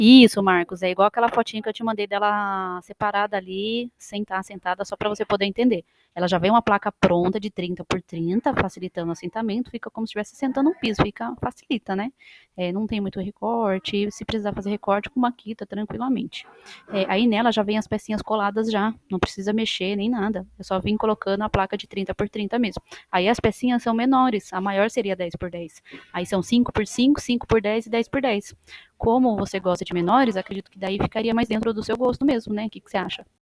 Isso, Marcos, é igual aquela fotinha que eu te mandei dela separada ali, sentada, só para você poder entender. Ela já vem uma placa pronta de 30 por 30, facilitando o assentamento, fica como se estivesse sentando no piso, facilita, né? Não tem muito recorte, se precisar fazer recorte com maquita, tranquilamente. Aí nela já vem as pecinhas coladas já, não precisa mexer nem nada, é só vir colocando a placa de 30 por 30 mesmo. Aí as pecinhas são menores, a maior seria 10 por 10. Aí são 5 por 5, 5 por 10 e 10 por 10. Como você gosta de menores, acredito que daí ficaria mais dentro do seu gosto mesmo, né? O que você acha?